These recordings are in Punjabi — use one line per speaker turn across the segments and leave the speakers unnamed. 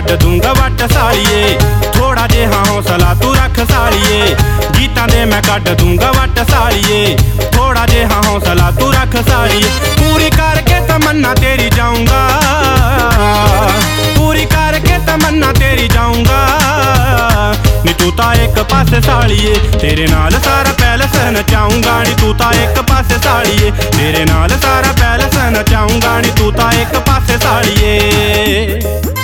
ਕੱਢ ਦੂੰਗਾ ਵੱਟ ਸਾਲੀਏ। ਥੋੜਾ ਜਿਹਾ ਹੌਸਲਾ ਤੂੰ ਰੱਖ ਸਾਲੀਏ, ਗੀਤਾਂ ਦੇ ਮੈਂ ਕੱਢ ਦੂੰਗਾ ਵੱਟ ਸਾਲੀਏ। ਥੋੜਾ ਜਿਹਾ ਹੌਸਲਾ ਤੂੰ ਰੱਖ ਸਾਲੀਏ, ਪੂਰੀ ਕਰਕੇ ਤਮੰਨਾ ਤੇਰੀ ਜਾਊਂਗਾ, ਪੂਰੀ ਕਰਕੇ ਤਮੰਨਾ ਤੇਰੀ ਜਾਊਂਗਾ। ਨੀ ਤੂੰ ਤਾਂ ਇੱਕ ਪਾਸੇ ਸਾਲੀਏ, ਤੇਰੇ ਨਾਲ ਸਾਰਾ ਪੈਲਸ ਨਚਾਊਂਗਾ। ਨੀ ਤੂੰ ਤਾਂ ਇੱਕ ਪਾਸੇ ਸਾਲੀਏ, ਤੇਰੇ ਨਾਲ ਸਾਰਾ ਪੈਲਸ ਨਚਾਊਂਗਾ। ਨੀ ਤੂੰ ਤਾਂ ਇੱਕ ਪਾਸੇ ਸਾਲੀਏ।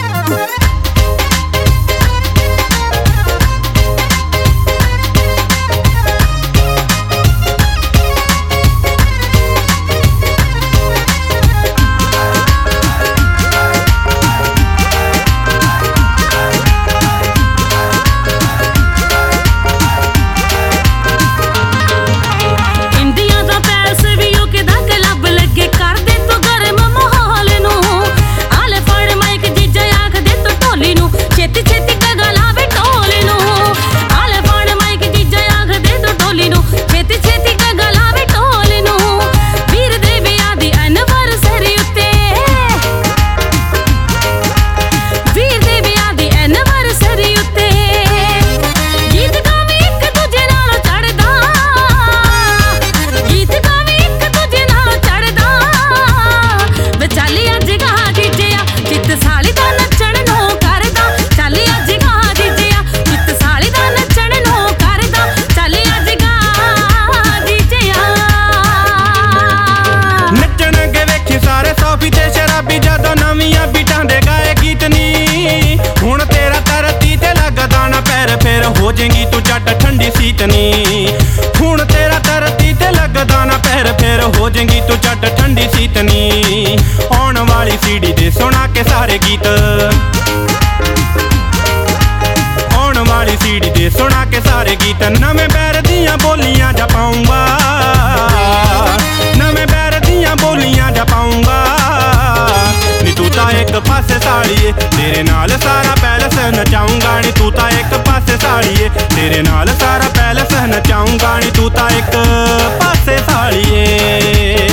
ਹੋ ਜਾਏਗੀ ਤੂੰ ਜੱਟ ਠੰਡੀ ਸੀਤਨੀ, ਹੁਣ ਤੇਰਾ ਧਰਤੀ ਤੇ ਲੱਗਦਾ ਨਾ ਪੈਰ, ਫਿਰ ਹੋ ਜਾਏਗੀ ਤੂੰ ਜੱਟ ਠੰਡੀ ਸੀਤਨੀ। ਆਉਣ ਵਾਲੀ ਸੀੜੀ ਦੇ ਸੁਣਾ ਕੇ ਸਾਰੇ ਗੀਤ, ਆਉਣ ਵਾਲੀ ਸੀੜੀ ਦੇ ਸੁਣਾ ਕੇ ਸਾਰੇ ਗੀਤ। ਨਵੇਂ ਪੈਰ ਦੀਆਂ ਬੋਲੀਆਂ ਜਪਾਊਂਗਾ, ਨਵੇਂ ਪੈਰ ਦੀਆਂ ਬੋਲੀਆਂ ਜਪਾਊਂਗਾ। ਨੀ ਤੂੰ ਤਾਂ ਇੱਕ ਪਾਸੇ ਸਾਲੀਏ, ਤੇਰੇ ਨਾਲ ਸਾਰਾ ਪੈਲਸ ਨਚਾਊਂਗਾ। ਨੀ ਤੂੰ ਤਾਂ ਇੱਕ ਪਾਸੇ ਸਾਲੀਏ, ਤੇਰੇ ਨਾਲ ਸਾਰਾ ਪੈਲਸ ਨਚਾਊਂਗਾ। ਨੀ ਤੂੰ ਤਾਂ ਇੱਕ ਪਾਸੇ ਸਾਲੀਏ।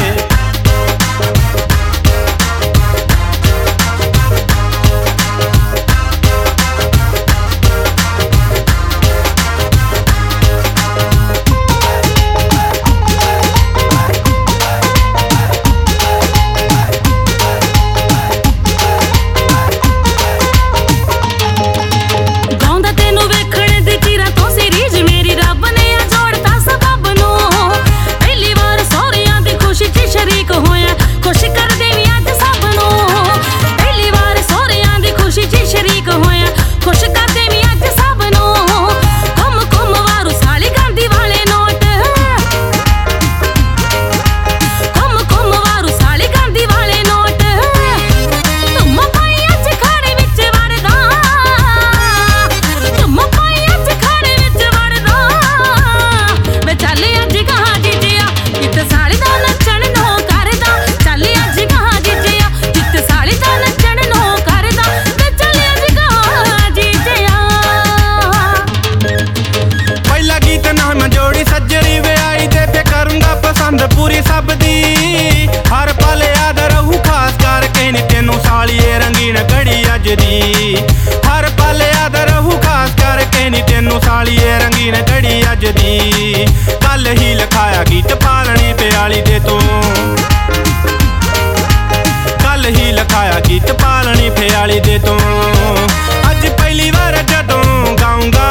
ਪੂਰੀ ਸਭ ਦੀ ਹਰ ਪਲ ਯਾਦ ਰਹੂ, ਖਾਸ ਕਰਕੇ ਨੀ ਤੈਨੂੰ ਸਾਲੀਏ ਰੰਗੀਨ ਘੜੀ ਅੱਜ ਦੀ। ਹਰ ਪਲ ਯਾਦ ਰਹੂ, ਖਾਸ ਕਰਕੇ ਨੀ ਤੈਨੂੰ ਸਾਲੀਏ ਰੰਗੀਨ ਘੜੀ ਅੱਜ ਦੀ। ਕੱਲ ਹੀ ਲਿਖਾਇਆ ਗੀਤ ਪਾਲਣੀ ਪਿਆਲੀ ਦੇ ਤੂੰ, ਕੱਲ ਹੀ ਲਿਖਾਇਆ ਗੀਤ ਪਾਲਣੀ ਪਿਆਲੀ ਦੇ ਤੂੰ। ਅੱਜ ਪਹਿਲੀ ਵਾਰ ਜਦੋਂ ਗਾਊਂਗਾ,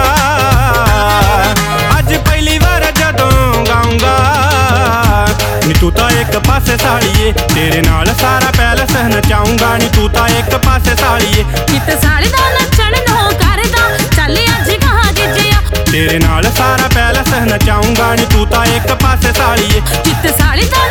ਅੱਜ ਪਹਿਲੀ ਵਾਰ ਜਦੋਂ ਗਾਊਂਗਾ। ਨੀ ਤੂੰ ਤਾਂ ਇੱਕ ਪਾਸੇ ਸਾਲੀਏ, ਤੇਰੇ ਨਾਲ ਸਾਰਾ ਪੈਲਸ ਨਚਾਊਂਗਾ। ਨੀ ਤੂੰ ਤਾਂ ਇੱਕ ਪਾਸੇ ਸਾਲੀਏ,
ਕਿਤ ਸਾਲੀ ਦਾ ਨੱਚਣ ਨੂੰ ਕਰਦਾ, ਚੱਲ ਅੱਜ ਕਹਾਂ ਜਿੱਜਿਆ।
ਤੇਰੇ ਨਾਲ ਸਾਰਾ ਪੈਲਸ ਨਚਾਊਂਗਾ। ਨੀ ਤੂੰ ਤਾਂ ਇੱਕ ਪਾਸੇ ਸਾਲੀਏ,
ਕਿਤ ਸਾਲੀ ਦਾ